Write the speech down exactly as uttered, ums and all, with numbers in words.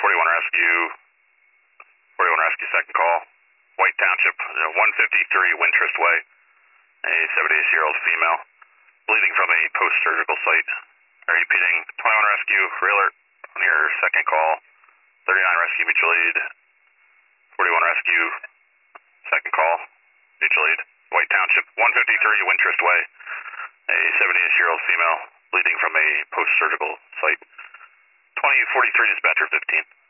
forty-one Rescue, forty-one Rescue, second call. White Township, uh, one fifty-three Wintrust Way. A seventy-eight-year-old female, bleeding from a post-surgical site. Are you repeating twenty-one Rescue, real alert on your second call. thirty-nine Rescue, mutual aid. forty-one Rescue, second call, mutual aid. White Township, one fifty-three Wintrust Way. A seventy-eight-year-old female, bleeding from a post-surgical site. twenty forty-three, dispatcher fifteen.